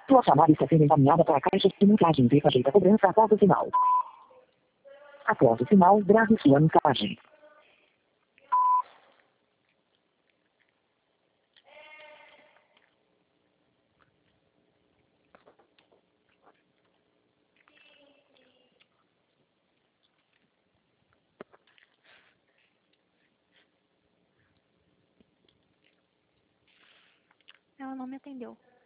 Sua chamada está sendo encaminhada para a caixa de mensagem. Rejeita a cobrança após o sinal. Após o sinal, grave sua mensagem. Ela não me atendeu.